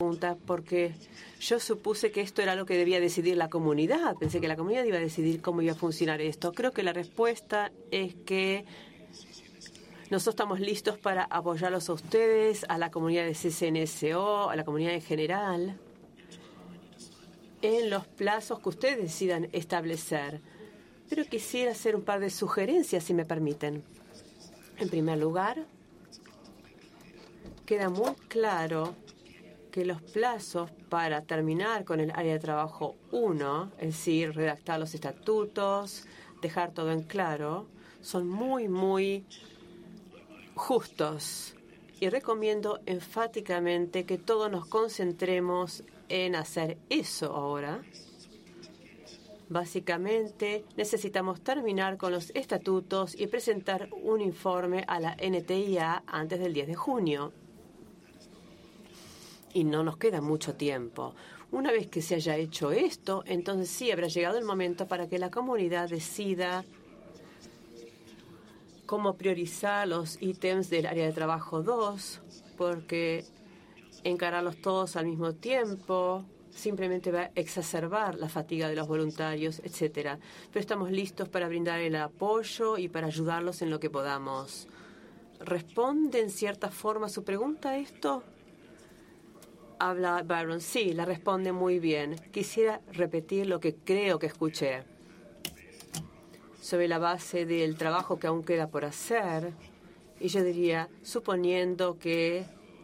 pregunta porque yo supuse que esto era lo que debía decidir la comunidad. Pensé que la comunidad iba a decidir cómo iba a funcionar esto. Creo que la respuesta es que nosotros estamos listos para apoyarlos a ustedes, a la comunidad de CCNSO, a la comunidad en general, en los plazos que ustedes decidan establecer. Pero quisiera hacer un par de sugerencias, si me permiten. En primer lugar, queda muy claro que los plazos para terminar con el área de trabajo 1, es decir, redactar los estatutos, dejar todo en claro, son muy justos. Y recomiendo enfáticamente que todos nos concentremos en hacer eso ahora. Básicamente, necesitamos terminar con los estatutos y presentar un informe a la NTIA antes del 10 de junio. Y no nos queda mucho tiempo. Una vez que se haya hecho esto, entonces sí habrá llegado el momento para que la comunidad decida cómo priorizar los ítems del área de trabajo 2, porque encararlos todos al mismo tiempo simplemente va a exacerbar la fatiga de los voluntarios, etcétera. Pero estamos listos para brindar el apoyo y para ayudarlos en lo que podamos. ¿Responde en cierta forma a su pregunta esto? Habla Byron. Sí, la responde muy bien. Quisiera repetir lo que creo que escuché. Sobre la base del trabajo que aún queda por hacer, y yo diría, suponiendo que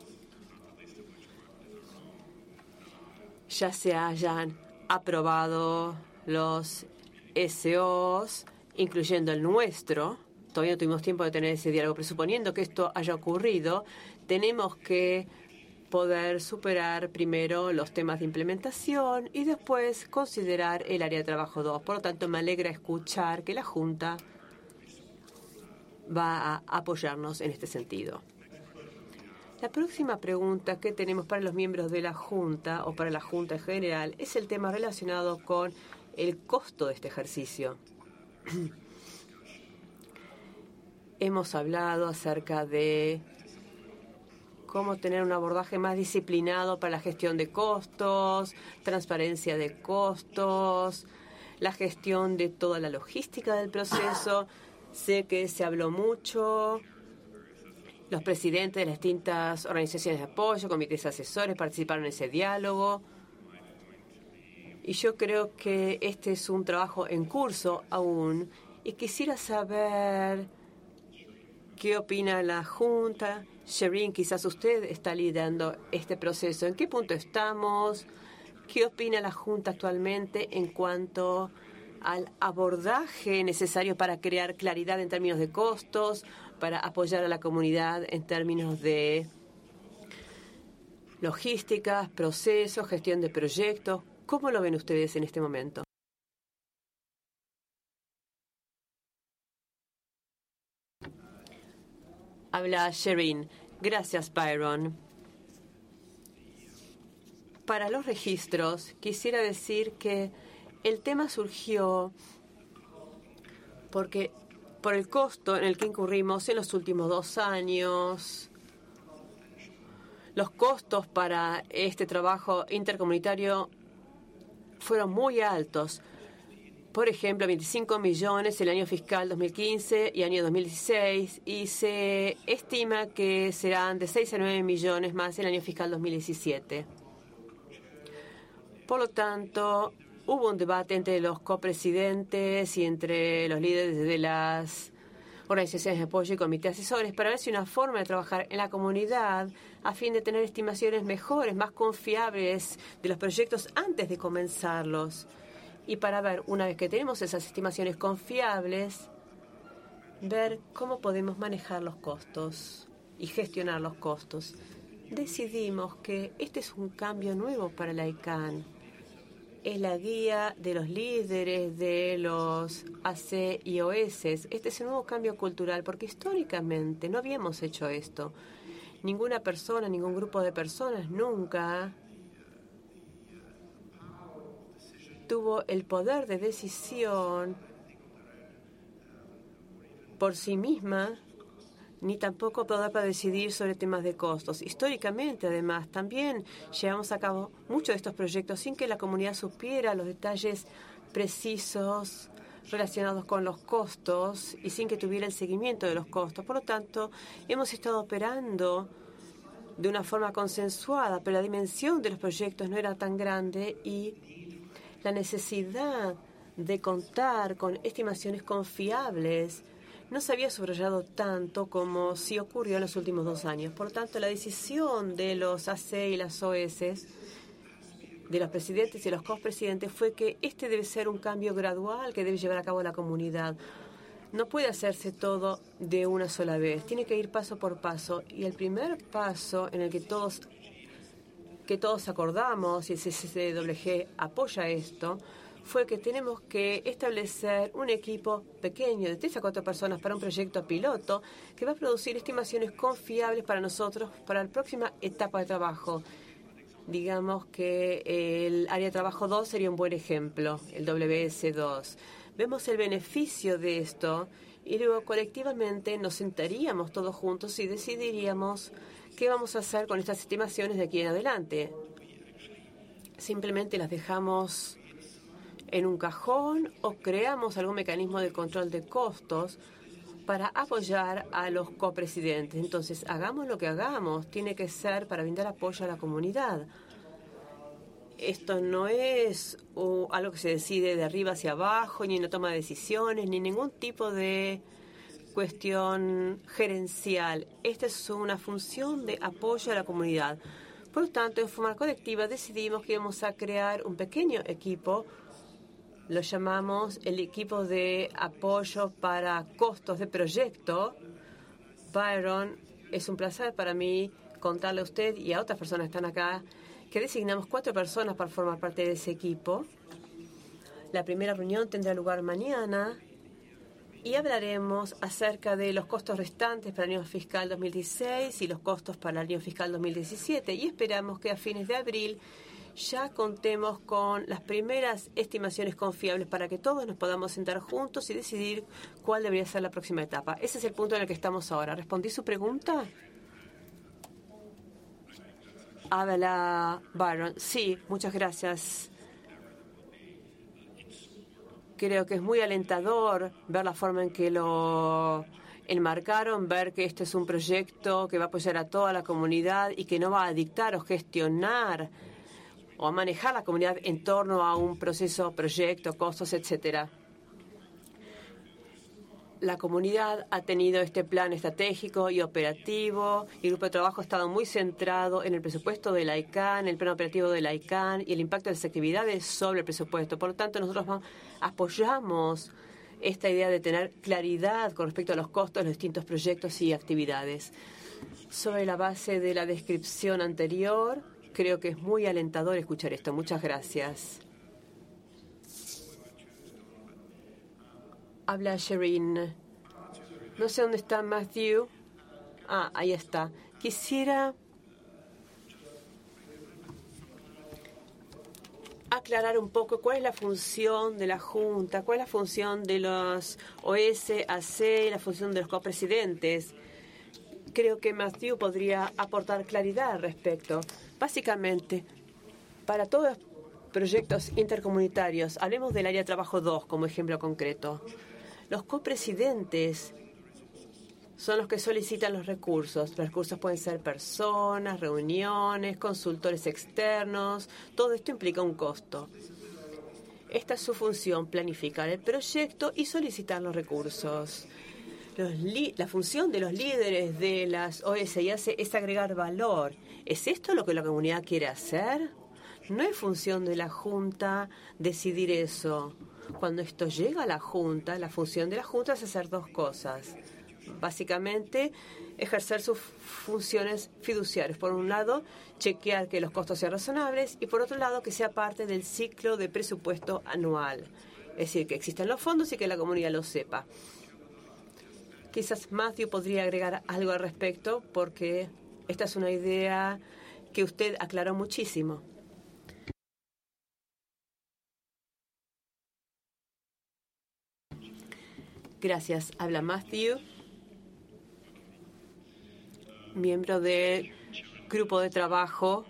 ya se hayan aprobado los SOs, incluyendo el nuestro. Todavía no tuvimos tiempo de tener ese diálogo, pero suponiendo que esto haya ocurrido, tenemos que poder superar primero los temas de implementación y después considerar el área de trabajo 2. Por lo tanto, me alegra escuchar que la Junta va a apoyarnos en este sentido. La próxima pregunta que tenemos para los miembros de la Junta o para la Junta en general es el tema relacionado con el costo de este ejercicio. Hemos hablado acerca de cómo tener un abordaje más disciplinado para la gestión de costos, transparencia de costos, la gestión de toda la logística del proceso. Sé que se habló mucho. Los presidentes de las distintas organizaciones de apoyo, comités asesores, participaron en ese diálogo. Y yo creo que este es un trabajo en curso aún. Y quisiera saber qué opina la Junta. Shireen, quizás usted está liderando este proceso. ¿En qué punto estamos? ¿Qué opina la Junta actualmente en cuanto al abordaje necesario para crear claridad en términos de costos, para apoyar a la comunidad en términos de logísticas, procesos, gestión de proyectos? ¿Cómo lo ven ustedes en este momento? Habla Shireen. Gracias, Byron. Para los registros, quisiera decir que el tema surgió por el costo en el que incurrimos en los últimos 2 años. Los costos para este trabajo intercomunitario fueron muy altos. Por ejemplo, 25 millones el año fiscal 2015 y año 2016, y se estima que serán de 6 a 9 millones más el año fiscal 2017. Por lo tanto, hubo un debate entre los copresidentes y entre los líderes de las organizaciones de apoyo y comités asesores para ver si una forma de trabajar en la comunidad a fin de tener estimaciones mejores, más confiables de los proyectos antes de comenzarlos. Y para ver, una vez que tenemos esas estimaciones confiables, ver cómo podemos manejar los costos y gestionar los costos. Decidimos que este es un cambio nuevo para la ICANN. Es la guía de los líderes de los AC y OS. Este es un nuevo cambio cultural porque históricamente no habíamos hecho esto. Ninguna persona, ningún grupo de personas nunca tuvo el poder de decisión por sí misma ni tampoco poder para decidir sobre temas de costos. Históricamente, además, también llevamos a cabo muchos de estos proyectos sin que la comunidad supiera los detalles precisos relacionados con los costos y sin que tuviera el seguimiento de los costos. Por lo tanto, hemos estado operando de una forma consensuada, pero la dimensión de los proyectos no era tan grande y la necesidad de contar con estimaciones confiables no se había subrayado tanto como sí ocurrió en los últimos 2 años. Por lo tanto, la decisión de los AC y las OS, de los presidentes y los copresidentes, fue que este debe ser un cambio gradual que debe llevar a cabo la comunidad. No puede hacerse todo de una sola vez, tiene que ir paso por paso. Y el primer paso en el que todos acordamos, y el CCWG apoya esto, fue que tenemos que establecer un equipo pequeño de 3 a 4 personas para un proyecto piloto que va a producir estimaciones confiables para nosotros para la próxima etapa de trabajo. Digamos que el área de trabajo 2 sería un buen ejemplo, el WS2. Vemos el beneficio de esto y luego colectivamente nos sentaríamos todos juntos y decidiríamos qué vamos a hacer con estas estimaciones de aquí en adelante. Simplemente las dejamos en un cajón o creamos algún mecanismo de control de costos para apoyar a los copresidentes. Entonces, hagamos lo que hagamos, tiene que ser para brindar apoyo a la comunidad. Esto no es algo que se decide de arriba hacia abajo, ni no toma decisiones, ni ningún tipo de cuestión gerencial. Esta es una función de apoyo a la comunidad. Por lo tanto, en forma colectiva decidimos que íbamos a crear un pequeño equipo. Lo llamamos el equipo de apoyo para costos de proyecto. Byron, es un placer para mí contarle a usted y a otras personas que están acá que designamos 4 personas para formar parte de ese equipo. La primera reunión tendrá lugar mañana y hablaremos acerca de los costos restantes para el año fiscal 2016 y los costos para el año fiscal 2017. Y esperamos que a fines de abril ya contemos con las primeras estimaciones confiables para que todos nos podamos sentar juntos y decidir cuál debería ser la próxima etapa. Ese es el punto en el que estamos ahora. ¿Respondí su pregunta? Habla Byron. Sí, muchas gracias. Creo que es muy alentador ver la forma en que lo enmarcaron, ver que este es un proyecto que va a apoyar a toda la comunidad y que no va a dictar o gestionar o a manejar la comunidad en torno a un proceso, proyecto, costos, etcétera. La comunidad ha tenido este plan estratégico y operativo y el grupo de trabajo ha estado muy centrado en el presupuesto de la ICANN, el plan operativo de la ICANN y el impacto de las actividades sobre el presupuesto. Por lo tanto, nosotros apoyamos esta idea de tener claridad con respecto a los costos de los distintos proyectos y actividades. Sobre la base de la descripción anterior, creo que es muy alentador escuchar esto. Muchas gracias. Habla Sherin. No sé dónde está Matthew. Ah, ahí está. Quisiera aclarar un poco cuál es la función de la Junta, cuál es la función de los OS, AC, la función de los copresidentes. Creo que Matthew podría aportar claridad al respecto. Básicamente, para todos los proyectos intercomunitarios, hablemos del área de trabajo 2 como ejemplo concreto. Los copresidentes son los que solicitan los recursos. Los recursos pueden ser personas, reuniones, consultores externos. Todo esto implica un costo. Esta es su función, planificar el proyecto y solicitar los recursos. La función de los líderes de las OS y AC es agregar valor. ¿Es esto lo que la comunidad quiere hacer? No es función de la Junta decidir eso. Cuando esto llega a la Junta, la función de la Junta es hacer 2 cosas. Básicamente, ejercer sus funciones fiduciarias. Por un lado, chequear que los costos sean razonables y por otro lado, que sea parte del ciclo de presupuesto anual. Es decir, que existan los fondos y que la comunidad lo sepa. Quizás Matthew podría agregar algo al respecto porque esta es una idea que usted aclaró muchísimo. Gracias. Habla Matthew. miembro del grupo de trabajo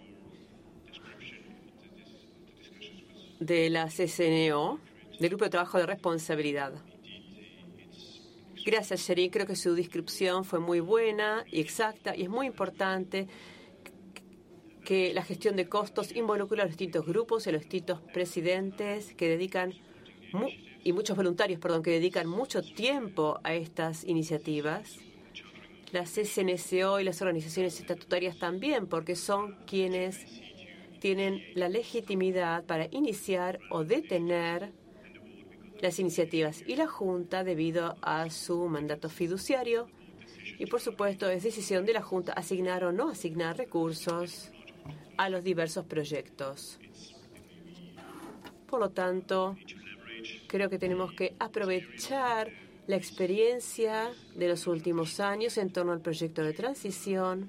de la CCNO, del grupo de trabajo de responsabilidad. Gracias, Sherin. Creo que su descripción fue muy buena y exacta, y es muy importante que la gestión de costos involucre a los distintos grupos y a los distintos presidentes que dedican y muchos voluntarios, que dedican mucho tiempo a estas iniciativas. Las CCNCO y las organizaciones estatutarias también, porque son quienes tienen la legitimidad para iniciar o detener las iniciativas, y la Junta debido a su mandato fiduciario. Y, por supuesto, es decisión de la Junta asignar o no asignar recursos a los diversos proyectos. Por lo tanto, creo que tenemos que aprovechar la experiencia de los últimos años en torno al proyecto de transición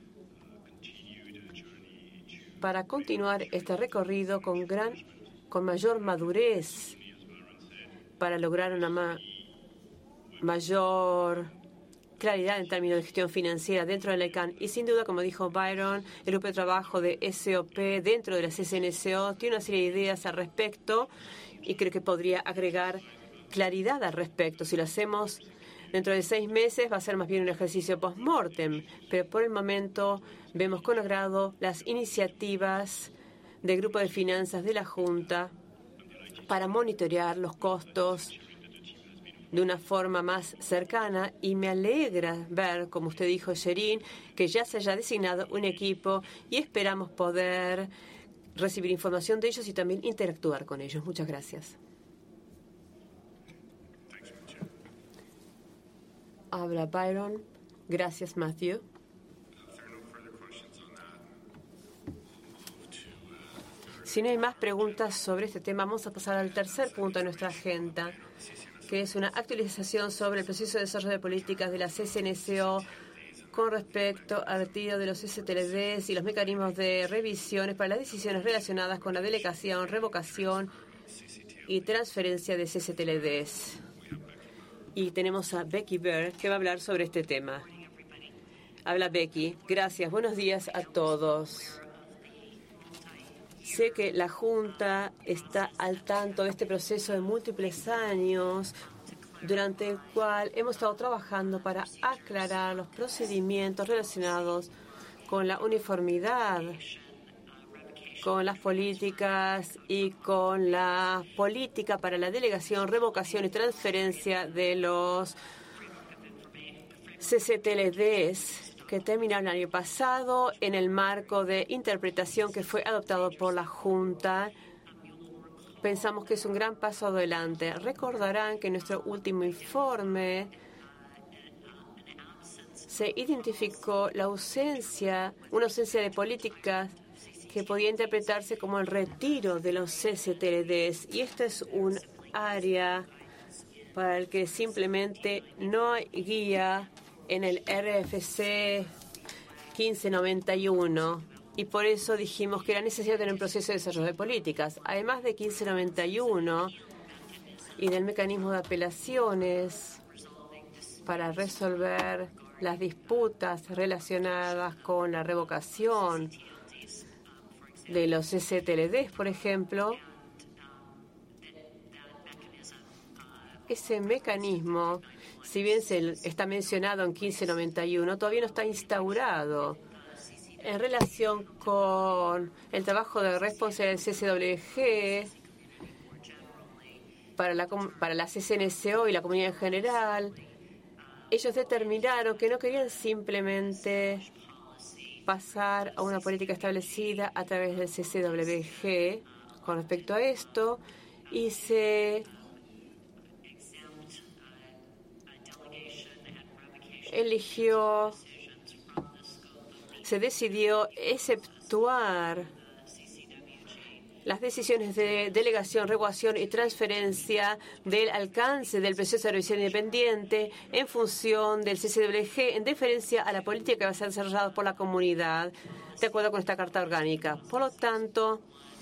para continuar este recorrido con mayor madurez, para lograr una mayor claridad en términos de gestión financiera dentro de la ICANN. Y sin duda, como dijo Byron, el grupo de trabajo de SOP dentro de la CCNCO tiene una serie de ideas al respecto y creo que podría agregar claridad al respecto. Si lo hacemos dentro de 6 meses va a ser más bien un ejercicio post-mortem, pero por el momento vemos con agrado las iniciativas del grupo de finanzas de la Junta para monitorear los costos de una forma más cercana, y me alegra ver, como usted dijo, Sherin, que ya se haya designado un equipo y esperamos poder recibir información de ellos y también interactuar con ellos. Muchas gracias. Habla Byron. Gracias, Matthew. Si no hay más preguntas sobre este tema, vamos a pasar al tercer punto de nuestra agenda, que es una actualización sobre el proceso de desarrollo de políticas de la CCNCO con respecto al retiro de los STLDs y los mecanismos de revisiones para las decisiones relacionadas con la delegación, revocación y transferencia de STLDs. Y tenemos a Becky Bird, que va a hablar sobre este tema. Habla Becky. Gracias. Buenos días a todos. Sé que la Junta está al tanto de este proceso de múltiples años, durante el cual hemos estado trabajando para aclarar los procedimientos relacionados con la uniformidad, con las políticas y con la política para la delegación, revocación y transferencia de los CCTLDs que terminaron el año pasado en el marco de interpretación que fue adoptado por la Junta. Pensamos que es un gran paso adelante. Recordarán que en nuestro último informe se identificó una ausencia de políticas que podía interpretarse como el retiro de los CCTLDs. Y esta es un área para el que simplemente no hay guía en el RFC 1591, y por eso dijimos que era necesario tener un proceso de desarrollo de políticas. Además de 1591 y del mecanismo de apelaciones para resolver las disputas relacionadas con la revocación de los STLDs, por ejemplo, ese mecanismo, si bien está mencionado en 1591, todavía no está instaurado. En relación con el trabajo de responsabilidad del CCWG para la CCNCO y la comunidad en general, ellos determinaron que no querían simplemente pasar a una política establecida a través del CCWG con respecto a esto, y se decidió exceptuar las decisiones de delegación, revocación y transferencia del alcance del proceso de revisión independiente en función del CCWG, en deferencia a la política que va a ser desarrollada por la comunidad, de acuerdo con esta Carta Orgánica. Por lo tanto,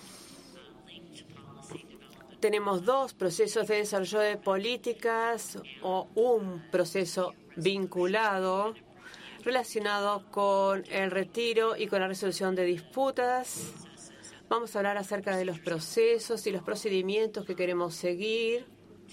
tenemos 2 procesos de desarrollo de políticas o un proceso vinculado relacionado con el retiro y con la resolución de disputas. Vamos a hablar acerca de los procesos y los procedimientos que queremos seguir.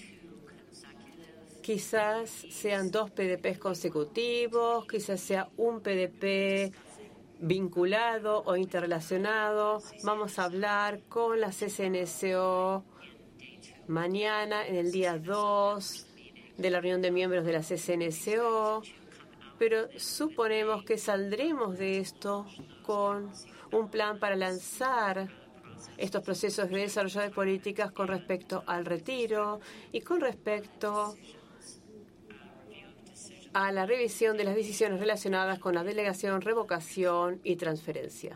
Quizás sean 2 PDPs consecutivos, quizás sea un PDP vinculado o interrelacionado. Vamos a hablar con la CCNCO mañana, en el día 2 de la reunión de miembros de la CCNCO, pero suponemos que saldremos de esto con un plan para lanzar estos procesos de desarrollo de políticas con respecto al retiro y con respecto a la revisión de las decisiones relacionadas con la delegación, revocación y transferencia.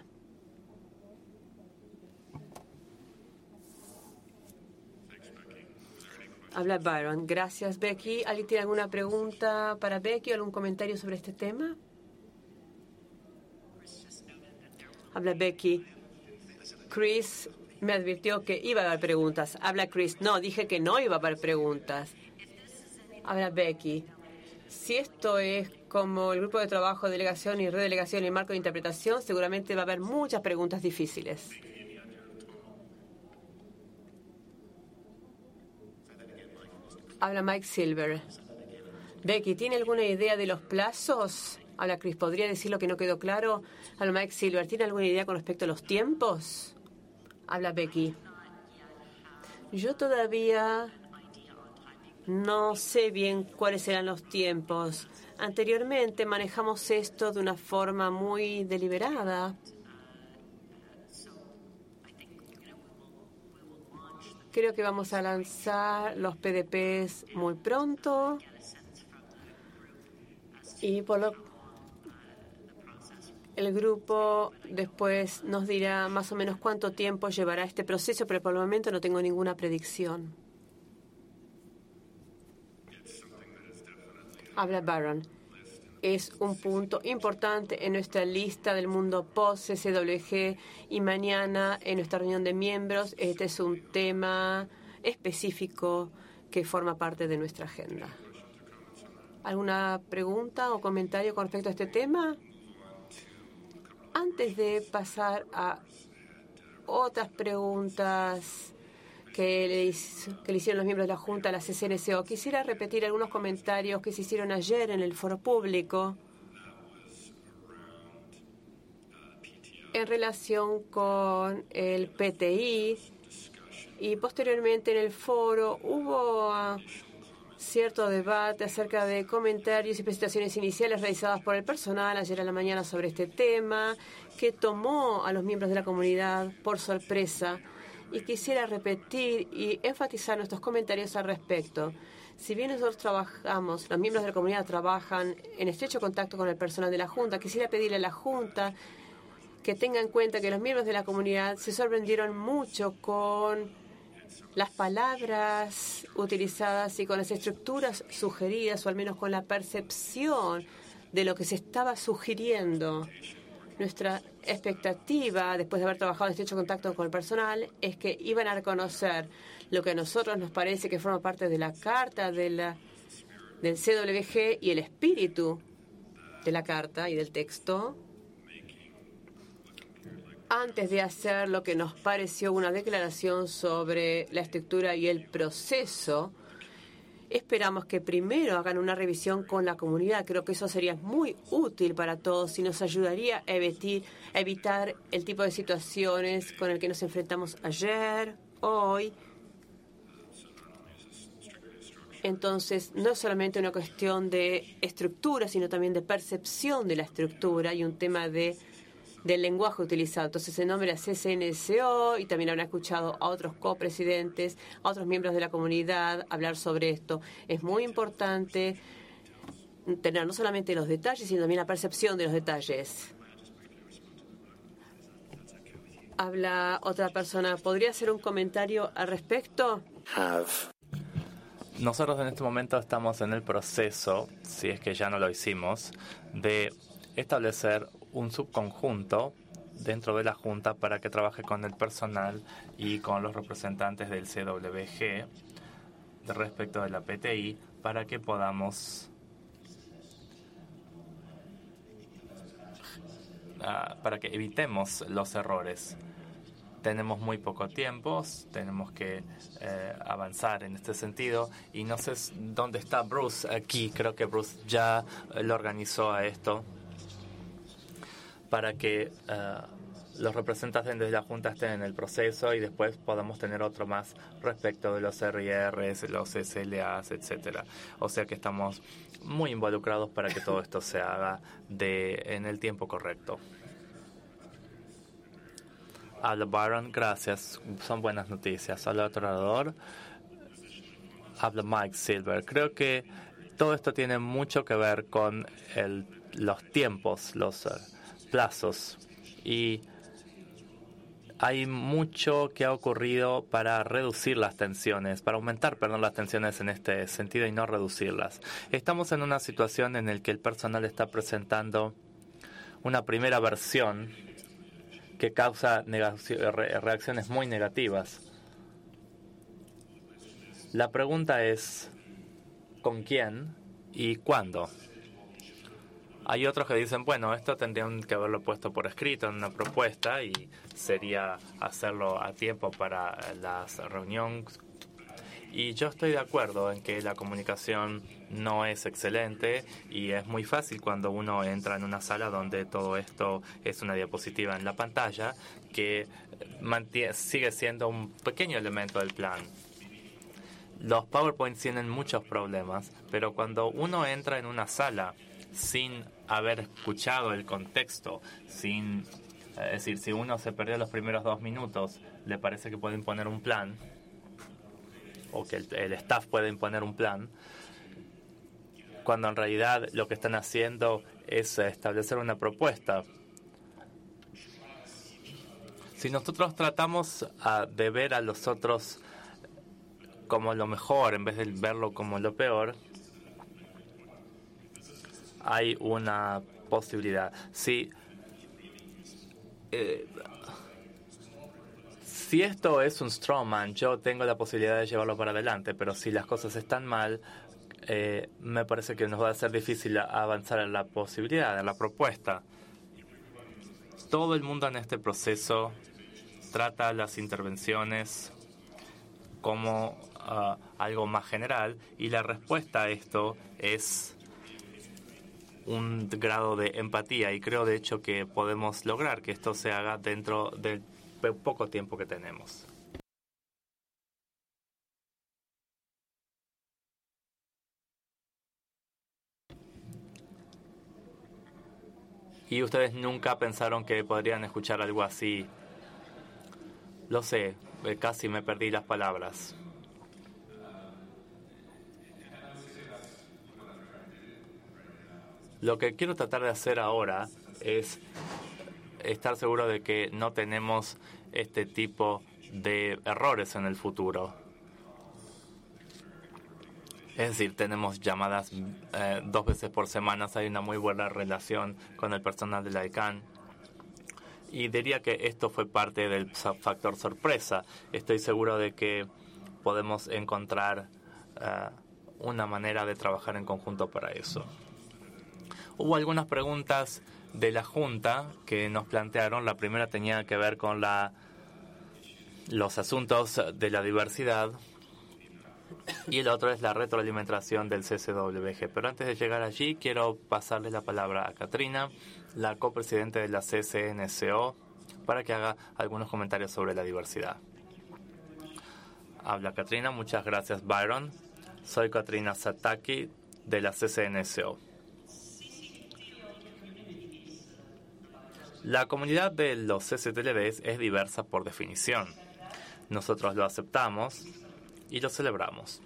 Habla Byron. Gracias, Becky. ¿Alguien tiene alguna pregunta para Becky o algún comentario sobre este tema? Habla Becky. Chris me advirtió que iba a haber preguntas. Habla Chris. No, dije que no iba a haber preguntas. Habla Becky. Si esto es como el grupo de trabajo, delegación y redelegación y marco de interpretación, seguramente va a haber muchas preguntas difíciles. Habla Mike Silver. Becky, ¿tiene alguna idea de los plazos? Habla Chris. ¿Podría decir lo que no quedó claro? Habla Mike Silver. ¿Tiene alguna idea con respecto a los tiempos? Habla Becky. Yo todavía no sé bien cuáles serán los tiempos. Anteriormente manejamos esto de una forma muy deliberada. Creo que vamos a lanzar los PDPs muy pronto y el grupo después nos dirá más o menos cuánto tiempo llevará este proceso, pero por el momento no tengo ninguna predicción. Habla Baron. Es un punto importante en nuestra lista del mundo post-CCWG y mañana en nuestra reunión de miembros este es un tema específico que forma parte de nuestra agenda. ¿Alguna pregunta o comentario con respecto a este tema? Antes de pasar a otras preguntas que le hicieron los miembros de la Junta a la CCNCO, quisiera repetir algunos comentarios que se hicieron ayer en el foro público en relación con el PTI y posteriormente en el foro hubo cierto debate acerca de comentarios y presentaciones iniciales realizadas por el personal ayer a la mañana sobre este tema que tomó a los miembros de la comunidad por sorpresa. Y quisiera repetir y enfatizar nuestros comentarios al respecto. Si bien nosotros trabajamos, los miembros de la comunidad trabajan en estrecho contacto con el personal de la Junta, quisiera pedirle a la Junta que tenga en cuenta que los miembros de la comunidad se sorprendieron mucho con las palabras utilizadas y con las estructuras sugeridas, o al menos con la percepción de lo que se estaba sugiriendo. Nuestra expectativa, después de haber trabajado en estrecho contacto con el personal, es que iban a reconocer lo que a nosotros nos parece que forma parte de la carta del CWG y el espíritu de la carta y del texto, antes de hacer lo que nos pareció una declaración sobre la estructura y el proceso. Esperamos que primero hagan una revisión con la comunidad. Creo que eso sería muy útil para todos y nos ayudaría a evitar el tipo de situaciones con el que nos enfrentamos ayer, hoy. Entonces, no es solamente una cuestión de estructura, sino también de percepción de la estructura y un tema del lenguaje utilizado. Entonces, en nombre de la CCNCO, y también habrán escuchado a otros copresidentes, a otros miembros de la comunidad hablar sobre esto. Es muy importante tener no solamente los detalles, sino también la percepción de los detalles. Habla otra persona. ¿Podría hacer un comentario al respecto? Nosotros en este momento estamos en el proceso, si es que ya no lo hicimos, de establecer un subconjunto dentro de la Junta para que trabaje con el personal y con los representantes del CWG respecto de la PTI para que podamos para que evitemos los errores. Tenemos muy poco tiempo, tenemos que avanzar en este sentido, y no sé dónde está Bruce aquí. Creo que Bruce ya lo organizó a esto para que los representantes de la Junta estén en el proceso y después podamos tener otro más respecto de los RIRs, los SLAs, etcétera. O sea que estamos muy involucrados para que todo esto se haga en el tiempo correcto. Habla Byron, gracias. Son buenas noticias. Habla otro orador. Habla Mike Silver. Creo que todo esto tiene mucho que ver con los tiempos, los plazos. Y hay mucho que ha ocurrido para reducir las tensiones, para aumentar, las tensiones en este sentido y no reducirlas. Estamos en una situación en la que el personal está presentando una primera versión que causa reacciones muy negativas. La pregunta es, ¿con quién y cuándo? Hay otros que dicen, bueno, esto tendrían que haberlo puesto por escrito en una propuesta y sería hacerlo a tiempo para las reuniones. Y yo estoy de acuerdo en que la comunicación no es excelente y es muy fácil cuando uno entra en una sala donde todo esto es una diapositiva en la pantalla que sigue siendo un pequeño elemento del plan. Los PowerPoints tienen muchos problemas, pero cuando uno entra en una sala sin haber escuchado el contexto, es decir, si uno se perdió los primeros 2 minutos, le parece que puede imponer un plan, o que el staff puede imponer un plan, cuando en realidad lo que están haciendo es establecer una propuesta. Si nosotros tratamos de ver a los otros como lo mejor en vez de verlo como lo peor, hay una posibilidad. Si esto es un strawman, yo tengo la posibilidad de llevarlo para adelante, pero si las cosas están mal, me parece que nos va a ser difícil avanzar en la posibilidad, en la propuesta. Todo el mundo en este proceso trata las intervenciones como algo más general, y la respuesta a esto es un grado de empatía, y creo de hecho que podemos lograr que esto se haga dentro del poco tiempo que tenemos. ¿Y ustedes nunca pensaron que podrían escuchar algo así? Lo sé, casi me perdí las palabras. Lo que quiero tratar de hacer ahora es estar seguro de que no tenemos este tipo de errores en el futuro. Es decir, tenemos llamadas 2 veces por semana, hay una muy buena relación con el personal de la ICANN. Y diría que esto fue parte del factor sorpresa. Estoy seguro de que podemos encontrar una manera de trabajar en conjunto para eso. Hubo algunas preguntas de la Junta que nos plantearon. La primera tenía que ver con los asuntos de la diversidad y el otro es la retroalimentación del CCWG. Pero antes de llegar allí, quiero pasarle la palabra a Katrina, la copresidente de la CCNCO, para que haga algunos comentarios sobre la diversidad. Habla Katrina. Muchas gracias, Byron. Soy Katrina Sataki de la CCNCO. La comunidad de los CCTLDs es diversa por definición. Nosotros lo aceptamos y lo celebramos.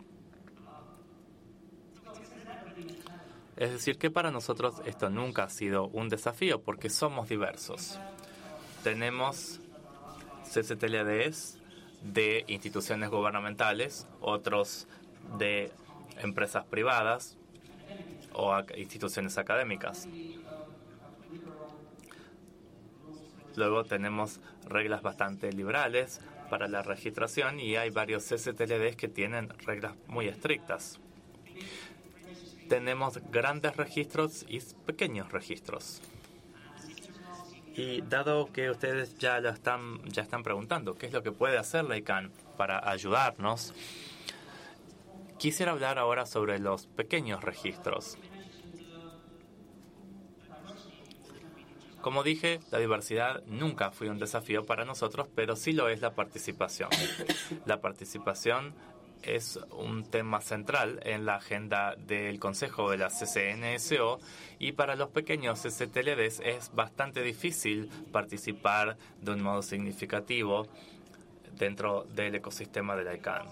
Es decir, que para nosotros esto nunca ha sido un desafío porque somos diversos. Tenemos CCTLDs de instituciones gubernamentales, otros de empresas privadas o instituciones académicas. Luego tenemos reglas bastante liberales para la registración y hay varios CCTLDs que tienen reglas muy estrictas. Tenemos grandes registros y pequeños registros. Y dado que ustedes ya están preguntando qué es lo que puede hacer la ICANN para ayudarnos, quisiera hablar ahora sobre los pequeños registros. Como dije, la diversidad nunca fue un desafío para nosotros, pero sí lo es la participación. La participación es un tema central en la agenda del Consejo de la CCNSO, y para los pequeños STLDs es bastante difícil participar de un modo significativo dentro del ecosistema de la ICANN.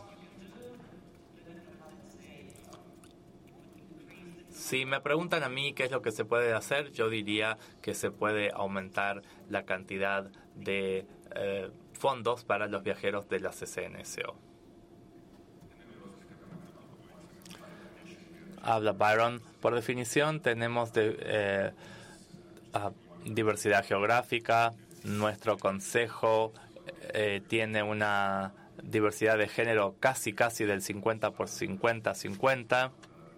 Si me preguntan a mí qué es lo que se puede hacer, yo diría que se puede aumentar la cantidad de fondos para los viajeros de la CCNSO. Habla Byron. Por definición, tenemos diversidad geográfica. Nuestro consejo tiene una diversidad de género casi del 50 por 50-50.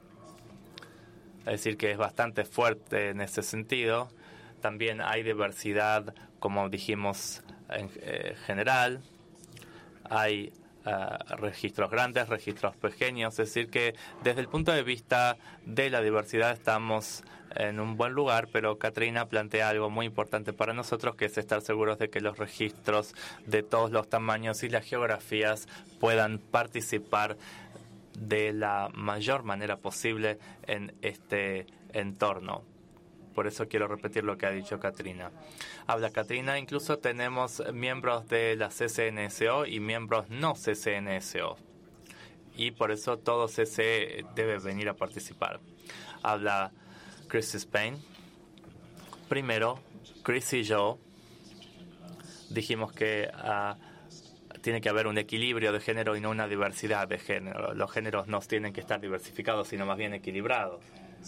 Es decir, que es bastante fuerte en ese sentido. También hay diversidad, como dijimos, en general. Hay registros grandes, registros pequeños. Es decir, que desde el punto de vista de la diversidad estamos en un buen lugar, pero Katrina plantea algo muy importante para nosotros, que es estar seguros de que los registros de todos los tamaños y las geografías puedan participar de la mayor manera posible en este entorno. Por eso quiero repetir lo que ha dicho Katrina. Habla Katrina, incluso tenemos miembros de la CCNSO y miembros no CCNSO. Y por eso todo CC debe venir a participar. Habla Chris Spain. Primero, Chris y yo dijimos que tiene que haber un equilibrio de género y no una diversidad de género. Los géneros no tienen que estar diversificados, sino más bien equilibrados.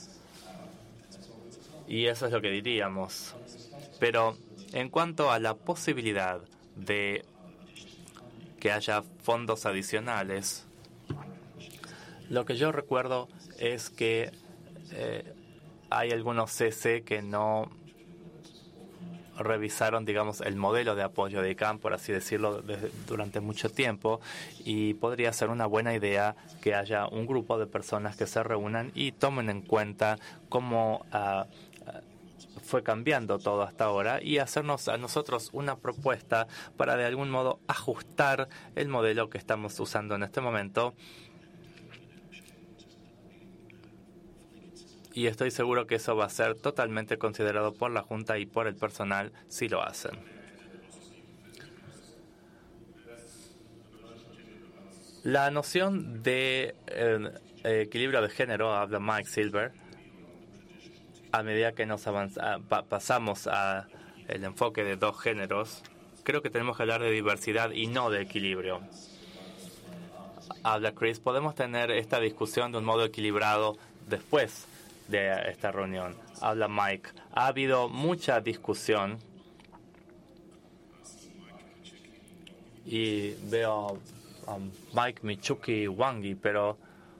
Y eso es lo que diríamos. Pero en cuanto a la posibilidad de que haya fondos adicionales, lo que yo recuerdo es que hay algunos CC que no revisaron, digamos, el modelo de apoyo de ICANN, por así decirlo, durante mucho tiempo, y podría ser una buena idea que haya un grupo de personas que se reúnan y tomen en cuenta cómo fue cambiando todo hasta ahora, y hacernos a nosotros una propuesta para de algún modo ajustar el modelo que estamos usando en este momento. Y estoy seguro que eso va a ser totalmente considerado por la Junta y por el personal si lo hacen. La noción de equilibrio de género, habla Mike Silver, a medida que nos pasamos a el enfoque de dos géneros, creo que tenemos que hablar de diversidad y no de equilibrio. Habla Chris, podemos tener esta discusión de un modo equilibrado después de esta reunión. Habla Mike. Ha habido mucha discusión y veo a Mike, Michuki, Wangi, pero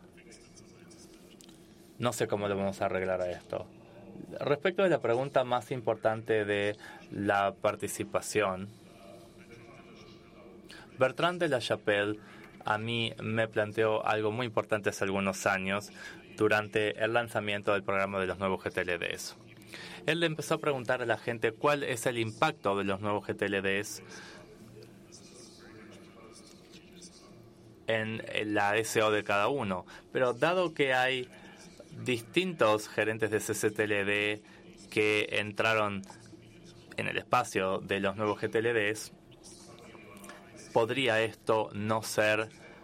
no sé cómo lo vamos a arreglar a esto. Respecto de la pregunta más importante de la participación, Bertrand de la Chapelle a mí me planteó algo muy importante hace algunos años durante el lanzamiento del programa de los nuevos GTLDs. Él le empezó a preguntar a la gente cuál es el impacto de los nuevos GTLDs en la SO de cada uno. Pero dado que hay distintos gerentes de CCTLD que entraron en el espacio de los nuevos GTLDs, podría esto no ser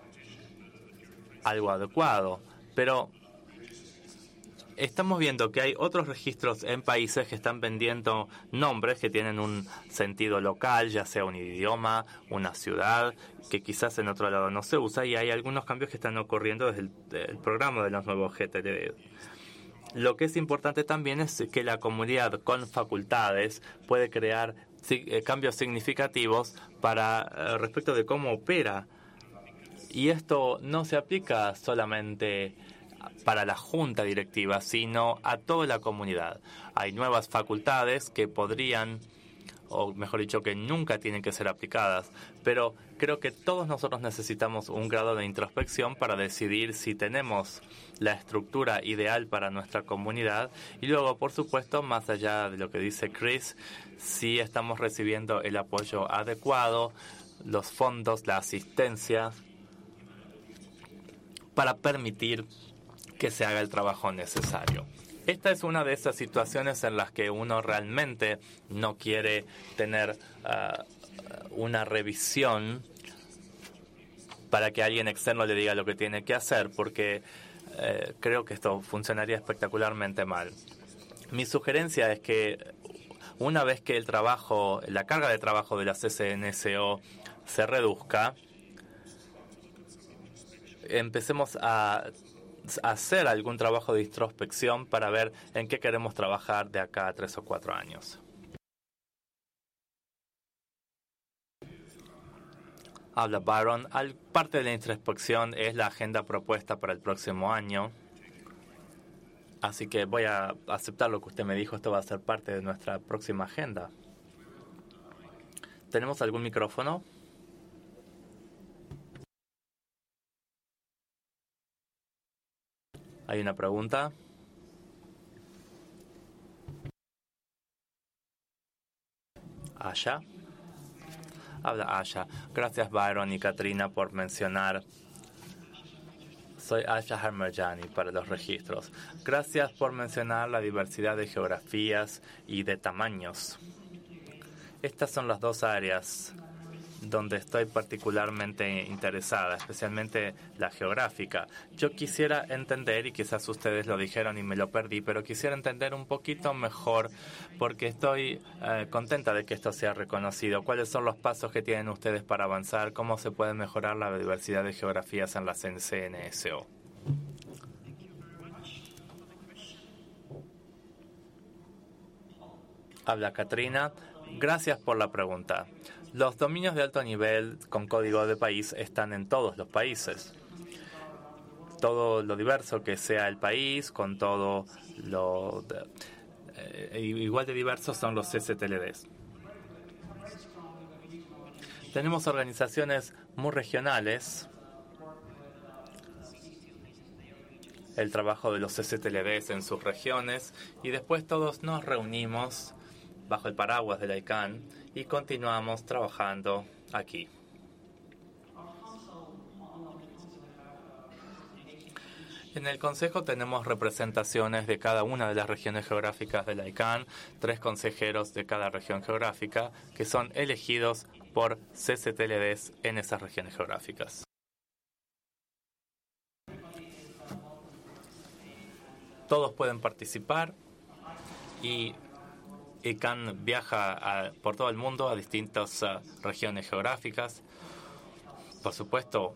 algo adecuado. Pero estamos viendo que hay otros registros en países que están vendiendo nombres que tienen un sentido local, ya sea un idioma, una ciudad, que quizás en otro lado no se usa, y hay algunos cambios que están ocurriendo desde el programa de los nuevos GTLD. Lo que es importante también es que la comunidad con facultades puede crear cambios significativos para respecto de cómo opera. Y esto no se aplica solamente para la junta directiva, sino a toda la comunidad. Hay nuevas facultades que podrían o mejor dicho, que nunca tienen que ser aplicadas. Pero creo que todos nosotros necesitamos un grado de introspección para decidir si tenemos la estructura ideal para nuestra comunidad y luego, por supuesto, más allá de lo que dice Chris, si estamos recibiendo el apoyo adecuado, los fondos, la asistencia para permitir que se haga el trabajo necesario. Esta es una de esas situaciones en las que uno realmente no quiere tener una revisión para que alguien externo le diga lo que tiene que hacer, porque creo que esto funcionaría espectacularmente mal. Mi sugerencia es que una vez que la carga de trabajo de la CCNSO se reduzca, empecemos a hacer algún trabajo de introspección para ver en qué queremos trabajar de acá a 3 o 4 años. Habla Byron. Parte de la introspección es la agenda propuesta para el próximo año. Así que voy a aceptar lo que usted me dijo. Esto va a ser parte de nuestra próxima agenda. ¿Tenemos algún micrófono? ¿Hay una pregunta? Asha. Habla Asha. Gracias Byron y Katrina por mencionar. Soy Asha Harmerjani para los registros. Gracias por mencionar la diversidad de geografías y de tamaños. Estas son las dos áreas donde estoy particularmente interesada, especialmente la geográfica. Yo quisiera entender, y quizás ustedes lo dijeron y me lo perdí, pero quisiera entender un poquito mejor, porque estoy contenta de que esto sea reconocido. ¿Cuáles son los pasos que tienen ustedes para avanzar? ¿Cómo se puede mejorar la diversidad de geografías en la CNSO? Habla Katrina. Gracias por la pregunta. Los dominios de alto nivel con código de país están en todos los países. Todo lo diverso que sea el país, con todo igual de diversos son los CCTLDs. Tenemos organizaciones muy regionales. El trabajo de los CCTLDs en sus regiones y después todos nos reunimos bajo el paraguas de la ICANN y continuamos trabajando aquí. En el Consejo tenemos representaciones de cada una de las regiones geográficas de la ICANN, 3 consejeros de cada región geográfica que son elegidos por CCTLDs en esas regiones geográficas. Todos pueden participar y ICANN viaja por todo el mundo a distintas regiones geográficas. Por supuesto,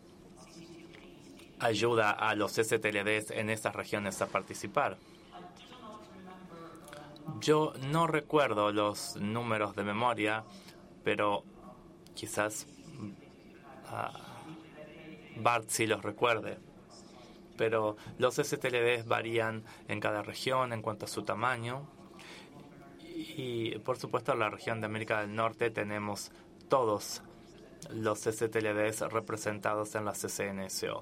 ayuda a los CCTLDs en esas regiones a participar. Yo no recuerdo los números de memoria, pero quizás Bart sí los recuerde. Pero los CCTLDs varían en cada región en cuanto a su tamaño. Y por supuesto en la región de América del Norte tenemos todos los CCTLDs representados en la CCNSO.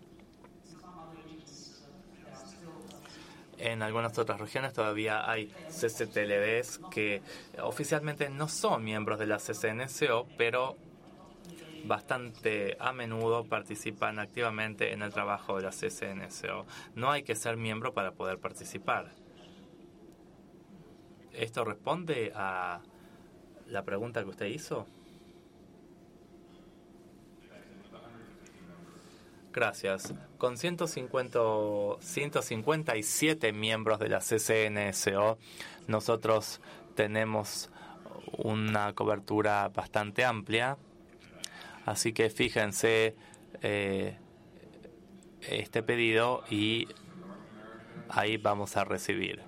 En algunas otras regiones todavía hay CCTLDs que oficialmente no son miembros de la CCNSO, pero bastante a menudo participan activamente en el trabajo de la CCNSO. No hay que ser miembro para poder participar. ¿Esto responde a la pregunta que usted hizo? Gracias. Con 157 miembros de la CCNSO, nosotros tenemos una cobertura bastante amplia. Así que fíjense este pedido y ahí vamos a recibir.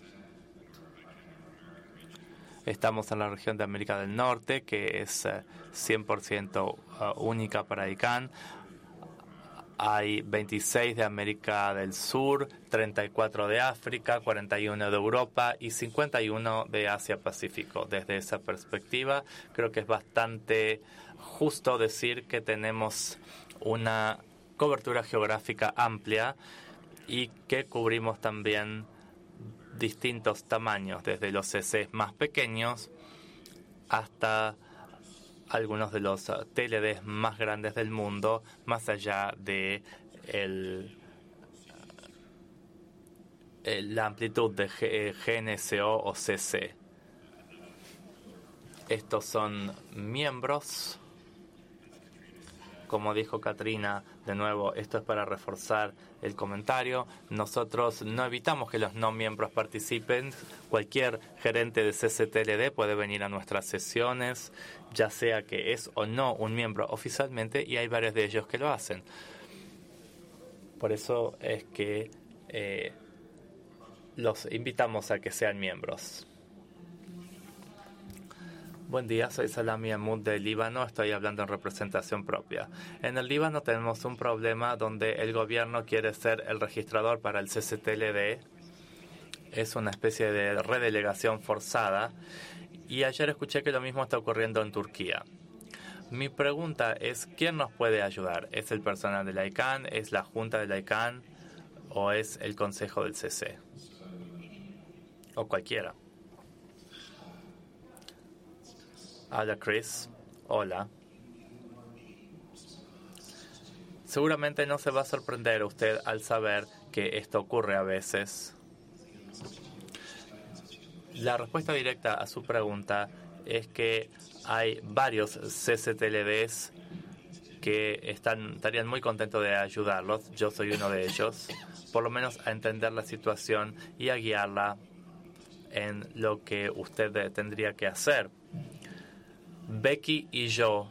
Estamos en la región de América del Norte, que es 100% única para ICANN. hay 26 de América del Sur, 34 de África, 41 de Europa y 51 de Asia-Pacífico. Desde esa perspectiva, creo que es bastante justo decir que tenemos una cobertura geográfica amplia y que cubrimos también distintos tamaños, desde los CCs más pequeños hasta algunos de los TLDs más grandes del mundo, más allá de la amplitud de GNSO o CC. Estos son miembros. Como dijo Katrina, de nuevo, esto es para reforzar el comentario. Nosotros no evitamos que los no miembros participen. Cualquier gerente de CCTLD puede venir a nuestras sesiones, ya sea que es o no un miembro oficialmente, y hay varios de ellos que lo hacen. Por eso es que los invitamos a que sean miembros. Buen día, soy Salami Amud del Líbano, estoy hablando en representación propia. En el Líbano tenemos un problema donde el gobierno quiere ser el registrador para el CCTLD. Es una especie de redelegación forzada y ayer escuché que lo mismo está ocurriendo en Turquía. Mi pregunta es, ¿quién nos puede ayudar? ¿Es el personal de la ICANN? ¿Es la Junta de la ICANN? ¿O es el Consejo del CC? O cualquiera. Hola Chris, hola. Seguramente no se va a sorprender usted al saber que esto ocurre a veces. La respuesta directa a su pregunta es que hay varios CCTLDs que estarían muy contentos de ayudarlos. Yo soy uno de ellos, por lo menos a entender la situación y a guiarla en lo que usted tendría que hacer. Becky y yo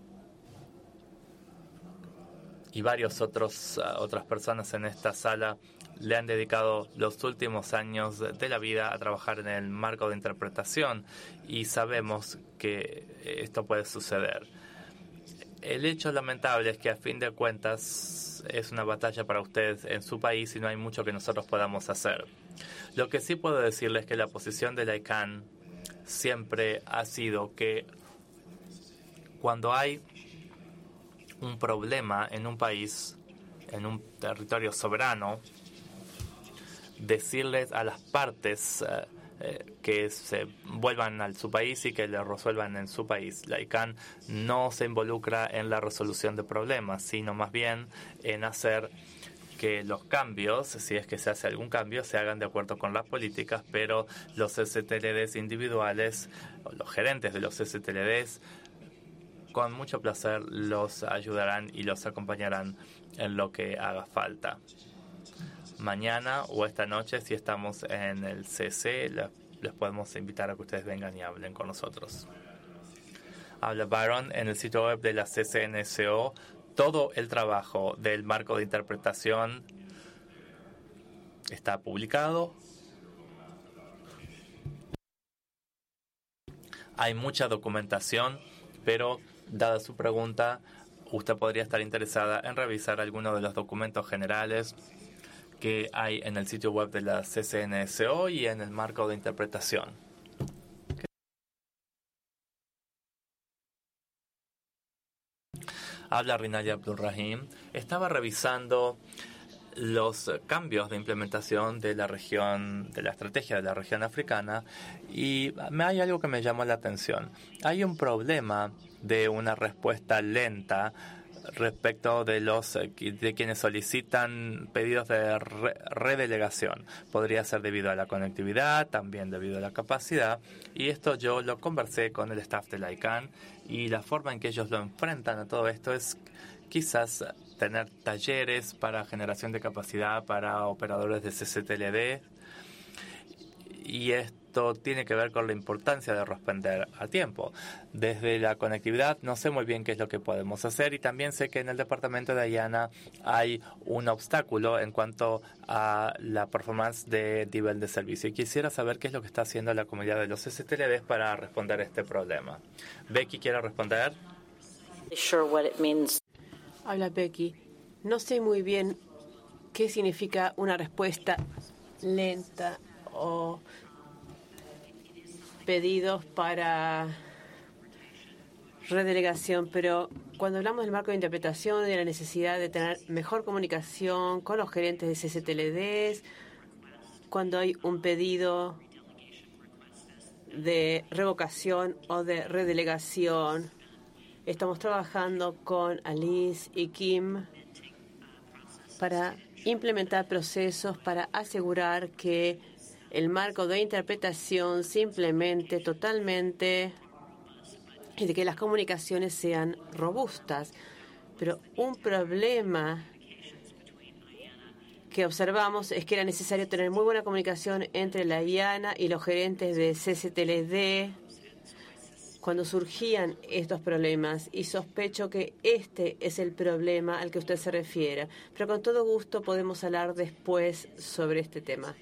y otras personas en esta sala le han dedicado los últimos años de la vida a trabajar en el marco de interpretación y sabemos que esto puede suceder. El hecho lamentable es que a fin de cuentas es una batalla para ustedes en su país y no hay mucho que nosotros podamos hacer. Lo que sí puedo decirles es que la posición de la ICANN siempre ha sido que cuando hay un problema en un país, en un territorio soberano, decirles a las partes que se vuelvan a su país y que lo resuelvan en su país. La ICANN no se involucra en la resolución de problemas, sino más bien en hacer que los cambios, si es que se hace algún cambio, se hagan de acuerdo con las políticas, pero los CCTLDs individuales, o los gerentes de los CCTLDs, con mucho placer los ayudarán y los acompañarán en lo que haga falta. Mañana o esta noche, si estamos en el CC, les podemos invitar a que ustedes vengan y hablen con nosotros. Habla Baron en el sitio web de la CCNSO. Todo el trabajo del marco de interpretación está publicado. Hay mucha documentación, pero dada su pregunta, usted podría estar interesada en revisar algunos de los documentos generales que hay en el sitio web de la CCNSO y en el marco de interpretación. Habla Rinaldi Abdulrahim. Estaba revisando los cambios de implementación de la región, de la estrategia de la región africana, y hay algo que me llamó la atención. Hay un problema de una respuesta lenta respecto de quienes solicitan pedidos de redelegación. Podría ser debido a la conectividad, también debido a la capacidad, y esto yo lo conversé con el staff de la ICANN, y la forma en que ellos lo enfrentan a todo esto es quizás tener talleres para generación de capacidad para operadores de CCTLD, y esto tiene que ver con la importancia de responder a tiempo. Desde la conectividad no sé muy bien qué es lo que podemos hacer, y también sé que en el departamento de Ayana hay un obstáculo en cuanto a la performance de nivel de servicio, y quisiera saber qué es lo que está haciendo la comunidad de los CCTLD para responder a este problema. Becky, ¿quiere responder? Habla Becky. No sé muy bien qué significa una respuesta lenta o pedidos para redelegación, pero cuando hablamos del marco de interpretación y de la necesidad de tener mejor comunicación con los gerentes de CCTLDs, cuando hay un pedido de revocación o de redelegación, estamos trabajando con Alice y Kim para implementar procesos para asegurar que el marco de interpretación simplemente, totalmente, y de que las comunicaciones sean robustas. Pero un problema que observamos es que era necesario tener muy buena comunicación entre la IANA y los gerentes de CCTLD cuando surgían estos problemas, y sospecho que este es el problema al que usted se refiere. Pero con todo gusto podemos hablar después sobre este tema.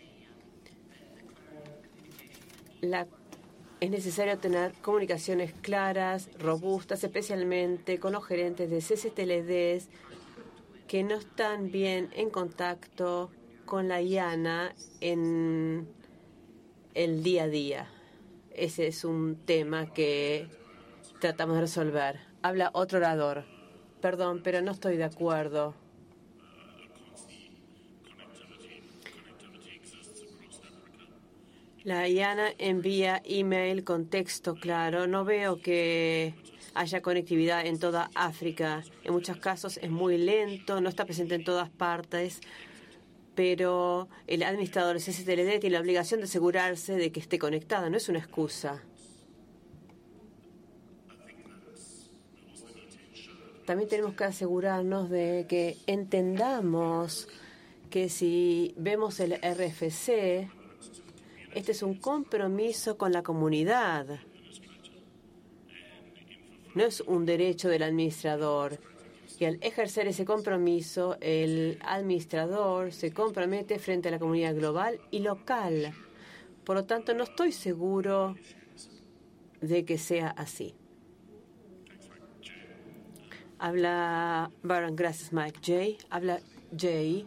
Es necesario tener comunicaciones claras, robustas, especialmente con los gerentes de CCTLDs que no están bien en contacto con la IANA en el día a día. Ese es un tema que tratamos de resolver. Habla otro orador. Perdón, pero no estoy de acuerdo. La IANA envía email con texto claro. No veo que haya conectividad en toda África. En muchos casos es muy lento, no está presente en todas partes, pero el administrador de CCTLD tiene la obligación de asegurarse de que esté conectada. No es una excusa. También tenemos que asegurarnos de que entendamos que si vemos el RFC, este es un compromiso con la comunidad. No es un derecho del administrador. Y al ejercer ese compromiso, el administrador se compromete frente a la comunidad global y local. Por lo tanto, no estoy seguro de que sea así. Habla Baron, gracias Mike. Jay, habla Jay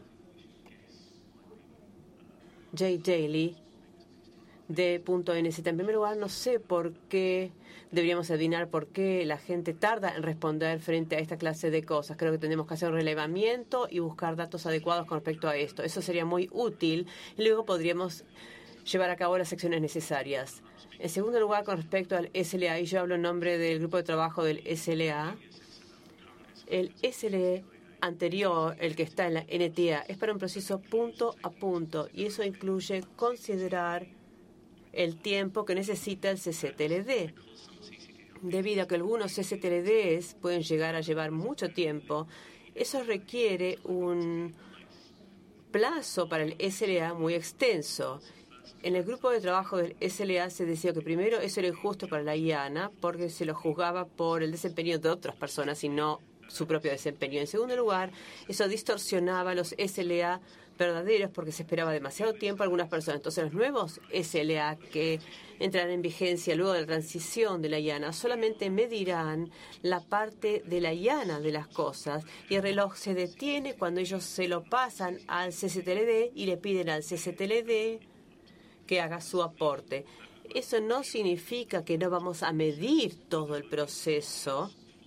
Daly de .NZ. En primer lugar, no sé por qué deberíamos adivinar por qué la gente tarda en responder frente a esta clase de cosas. Creo que tenemos que hacer un relevamiento y buscar datos adecuados con respecto a esto. Eso sería muy útil y luego podríamos llevar a cabo las acciones necesarias. En segundo lugar, con respecto al SLA, y yo hablo en nombre del grupo de trabajo del SLA, el SLA anterior, el que está en la NTA, es para un proceso punto a punto, y eso incluye considerar el tiempo que necesita el CCTLD. Debido a que algunos CCTLDs pueden llegar a llevar mucho tiempo, eso requiere un plazo para el SLA muy extenso. En el grupo de trabajo del SLA se decía que primero eso era injusto para la IANA porque se lo juzgaba por el desempeño de otras personas y no su propio desempeño. En segundo lugar, eso distorsionaba los SLA verdaderos porque se esperaba demasiado tiempo a algunas personas. Entonces, los nuevos SLA que entrarán en vigencia luego de la transición de la IANA solamente medirán la parte de la IANA de las cosas, y el reloj se detiene cuando ellos se lo pasan al CCTLD y le piden al CCTLD que haga su aporte. Eso no significa que no vamos a medir todo el proceso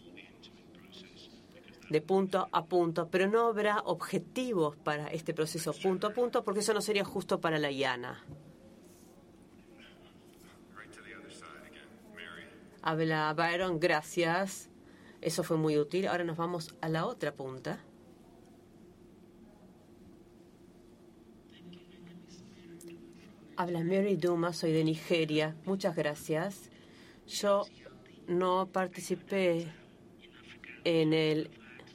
de punto a punto, pero no habrá objetivos para este proceso punto a punto porque eso no sería justo para la IANA. Habla Byron, gracias. Eso fue muy útil. Ahora nos vamos a la otra punta. Habla Mary Duma, soy de Nigeria. Muchas gracias. Yo no participé en el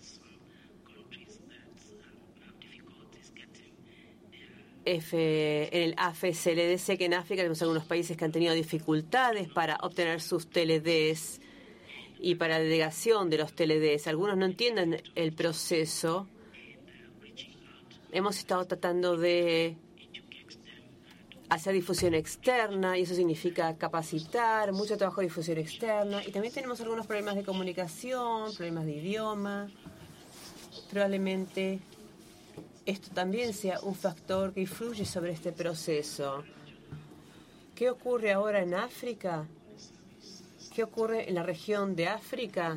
AFCLD. Sé que en África tenemos algunos países que han tenido dificultades para obtener sus TLDs y para la delegación de los TLDs. Algunos no entienden el proceso. Hemos estado tratando de hacer difusión externa, y eso significa capacitar, mucho trabajo de difusión externa. Y también tenemos algunos problemas de comunicación, problemas de idioma. probablemente esto también sea un factor que influye sobre este proceso. ¿Qué ocurre ahora en África? ¿Qué ocurre en la región de África?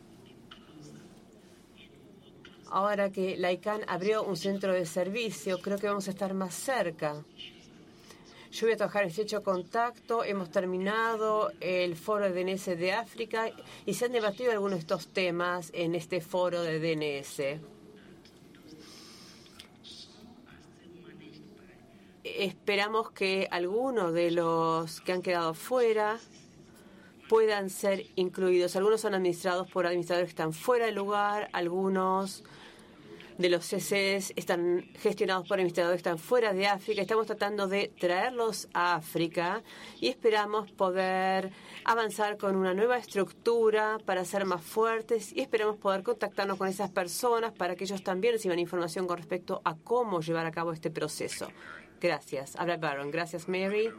Ahora que la ICANN abrió un centro de servicio, creo que vamos a estar más cerca. Yo voy a trabajar en estrecho contacto. Hemos terminado el foro de DNS de África y se han debatido algunos de estos temas en este foro de DNS. Esperamos que algunos de los que han quedado fuera puedan ser incluidos. Algunos son administrados por administradores que están fuera del lugar, algunos de los CCs están gestionados por administradores que están fuera de África. Estamos tratando de traerlos a África y esperamos poder avanzar con una nueva estructura para ser más fuertes y esperamos poder contactarnos con esas personas para que ellos también reciban información con respecto a cómo llevar a cabo este proceso. Gracias. Habla Baron. Gracias, Mary.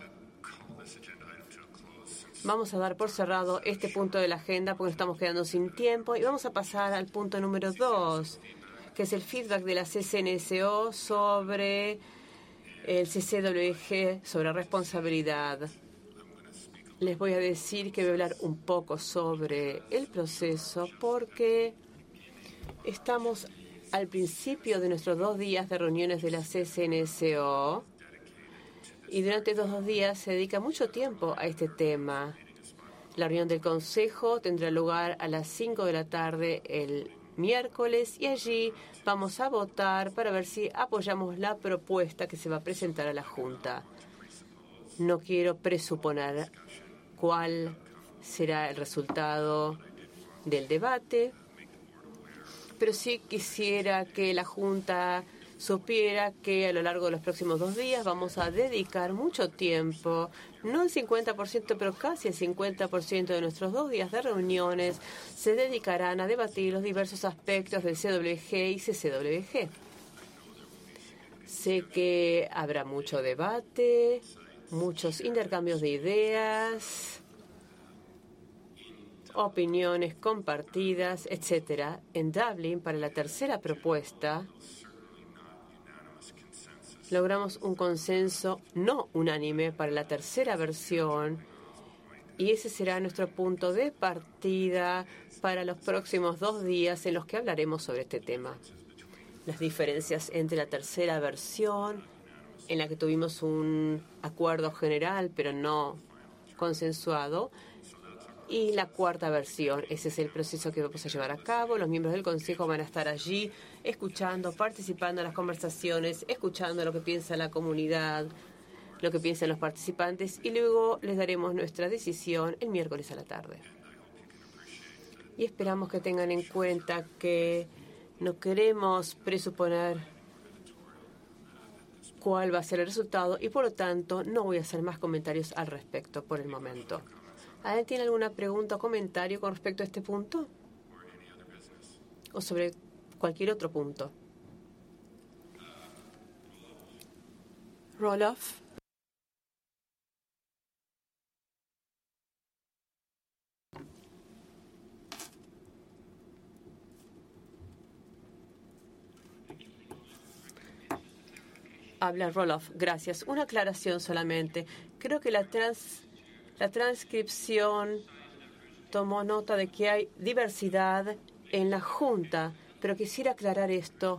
Vamos a dar por cerrado este punto de la agenda porque nos estamos quedando sin tiempo y vamos a pasar al punto número 2, que es el feedback de la CCNSO sobre el CCWG, sobre responsabilidad. Les voy a decir que voy a hablar un poco sobre el proceso porque estamos al principio de nuestros 2 días de reuniones de la CCNSO y durante estos 2 días se dedica mucho tiempo a este tema. La reunión del Consejo tendrá lugar a las 5 de la tarde el miércoles y allí vamos a votar para ver si apoyamos la propuesta que se va a presentar a la Junta. No quiero presuponer cuál será el resultado del debate, pero sí quisiera que la Junta supiera que a lo largo de los próximos 2 días vamos a dedicar mucho tiempo, no el 50%, pero casi el 50% de nuestros 2 días de reuniones se dedicarán a debatir los diversos aspectos del CWG y CCWG. Sé que habrá mucho debate, muchos intercambios de ideas, opiniones compartidas, etcétera. En Dublin, para la tercera propuesta, logramos un consenso no unánime para la tercera versión y ese será nuestro punto de partida para los próximos 2 días en los que hablaremos sobre este tema. Las diferencias entre la tercera versión, en la que tuvimos un acuerdo general pero no consensuado, y la cuarta versión. Ese es el proceso que vamos a llevar a cabo. Los miembros del Consejo van a estar allí escuchando, participando en las conversaciones, escuchando lo que piensa la comunidad, lo que piensan los participantes y luego les daremos nuestra decisión el miércoles a la tarde. Y esperamos que tengan en cuenta que no queremos presuponer cuál va a ser el resultado y por lo tanto no voy a hacer más comentarios al respecto por el momento. ¿Alguien tiene alguna pregunta o comentario con respecto a este punto? ¿O sobre cualquier otro punto? Roloff. Habla Roloff. Gracias. Una aclaración solamente. Creo que la transcripción tomó nota de que hay diversidad en la Junta, pero quisiera aclarar esto.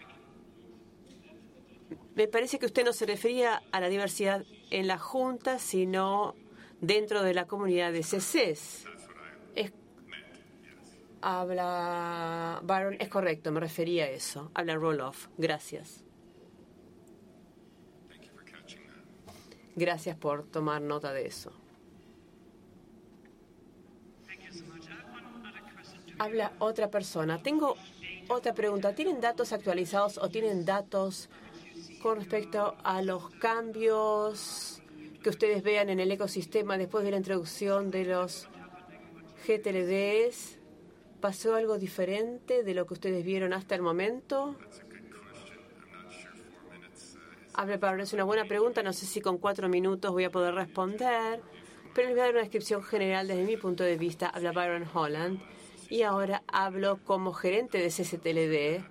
Me parece que usted no se refería a la diversidad en la Junta, sino dentro de la comunidad de CCs. Habla Baron, es correcto, me refería a eso. Habla Roloff. Gracias. Gracias por tomar nota de eso. Habla otra persona. Tengo otra pregunta. ¿Tienen datos actualizados o tienen datos con respecto a los cambios que ustedes vean en el ecosistema después de la introducción de los GTLDs? ¿Pasó algo diferente de lo que ustedes vieron hasta el momento? Es una buena pregunta. No sé si con 4 minutos voy a poder responder, pero les voy a dar una descripción general desde mi punto de vista. Habla Byron Holland. Y ahora hablo como gerente de CCTLD.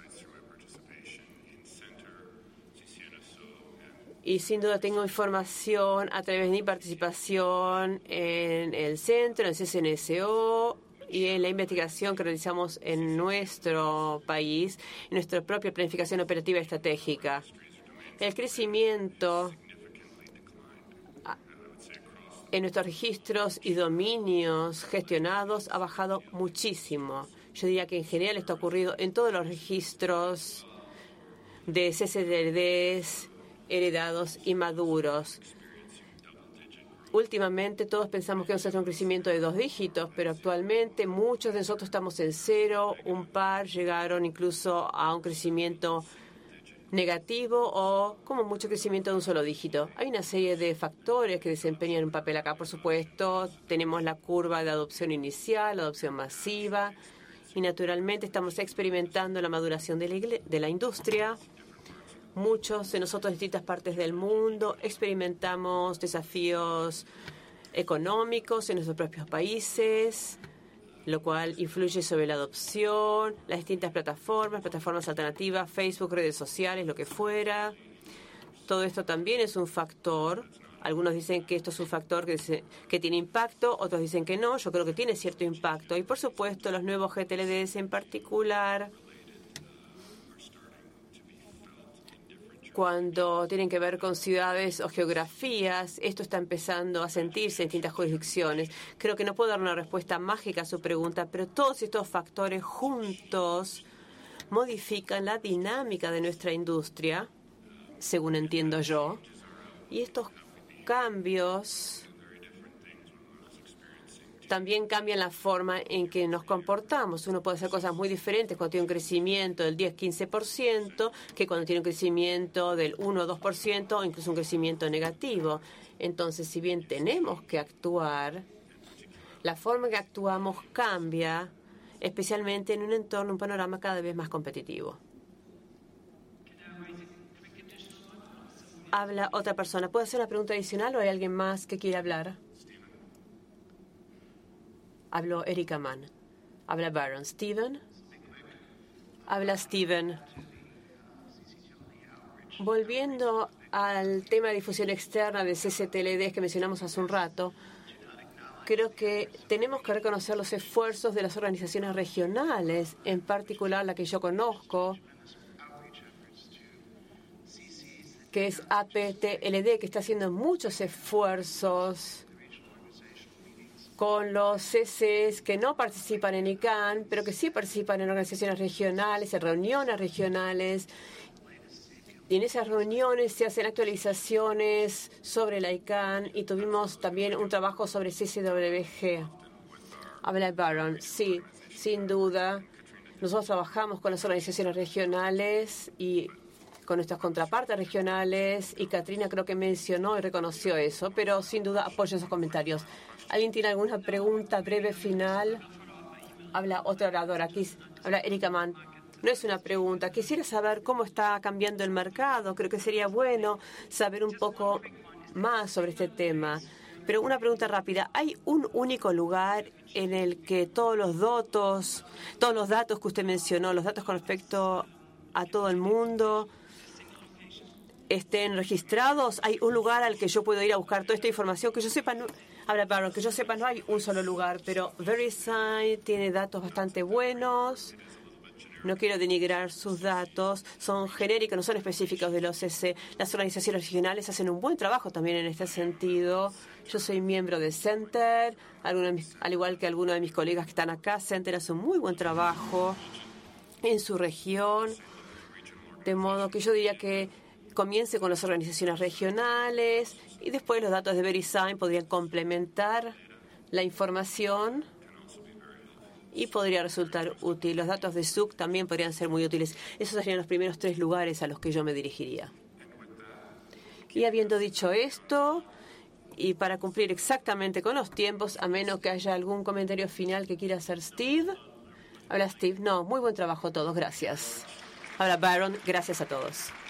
Y sin duda tengo información a través de mi participación en el centro, en CCNSO y en la investigación que realizamos en nuestro país, en nuestra propia planificación operativa estratégica. El crecimiento en nuestros registros y dominios gestionados ha bajado muchísimo. Yo diría que en general esto ha ocurrido en todos los registros de CCTLDs heredados y maduros. Últimamente todos pensamos que vamos a hacer un crecimiento de 2 dígitos, pero actualmente muchos de nosotros estamos en 0, un par llegaron incluso a un crecimiento negativo o como mucho crecimiento de un solo dígito. Hay una serie de factores que desempeñan un papel acá, por supuesto. Tenemos la curva de adopción inicial, la adopción masiva y naturalmente estamos experimentando la maduración de la industria. Muchos de nosotros en distintas partes del mundo experimentamos desafíos económicos en nuestros propios países, lo cual influye sobre la adopción, las distintas plataformas alternativas, Facebook, redes sociales, lo que fuera. Todo esto también es un factor. Algunos dicen que esto es un factor que tiene impacto, otros dicen que no. Yo creo que tiene cierto impacto. Y, por supuesto, los nuevos GTLDs en particular, cuando tienen que ver con ciudades o geografías, esto está empezando a sentirse en distintas jurisdicciones. Creo que no puedo dar una respuesta mágica a su pregunta, pero todos estos factores juntos modifican la dinámica de nuestra industria, según entiendo yo. Y estos cambios también cambian la forma en que nos comportamos. Uno puede hacer cosas muy diferentes cuando tiene un crecimiento del 10-15% que cuando tiene un crecimiento del 1-2% o incluso un crecimiento negativo. Entonces, si bien tenemos que actuar, la forma en que actuamos cambia, especialmente en un entorno, un panorama cada vez más competitivo. Habla otra persona. ¿Puedo hacer una pregunta adicional o hay alguien más que quiera hablar? Habló Erika Mann. Habla Baron. Steven. Habla Steven. Volviendo al tema de difusión externa de CCTLDs que mencionamos hace un rato, creo que tenemos que reconocer los esfuerzos de las organizaciones regionales, en particular la que yo conozco, que es APTLD, que está haciendo muchos esfuerzos con los CCs que no participan en ICANN, pero que sí participan en organizaciones regionales, en reuniones regionales. Y en esas reuniones se hacen actualizaciones sobre la ICANN y tuvimos también un trabajo sobre CCWG. Habla Baron. Sí, sin duda. Nosotros trabajamos con las organizaciones regionales y con nuestras contrapartes regionales, y Katrina creo que mencionó y reconoció eso, pero sin duda apoyo esos comentarios. ¿Alguien tiene alguna pregunta breve final? Habla otra oradora, aquí habla Erika Mann. No es una pregunta, quisiera saber cómo está cambiando el mercado. Creo que sería bueno saber un poco más sobre este tema. Pero una pregunta rápida, ¿hay un único lugar en el que todos los datos que usted mencionó, los datos con respecto a todo el mundo, estén registrados? ¿Hay un lugar al que yo puedo ir a buscar toda esta información? Que yo sepa, no hay un solo lugar, pero VeriSign tiene datos bastante buenos. No quiero denigrar sus datos, son genéricos, no son específicos de los CC. Las organizaciones regionales hacen un buen trabajo también en este sentido. Yo soy miembro de Center, al igual que algunos de mis colegas que están acá. Center hace un muy buen trabajo en su región, de modo que yo diría que comience con las organizaciones regionales y después los datos de VeriSign podrían complementar la información y podría resultar útil. Los datos de SUC también podrían ser muy útiles. Esos serían los primeros 3 lugares a los que yo me dirigiría. Y habiendo dicho esto, y para cumplir exactamente con los tiempos, a menos que haya algún comentario final que quiera hacer Steve. Habla Steve. No, muy buen trabajo a todos. Gracias. Habla Baron. Gracias a todos.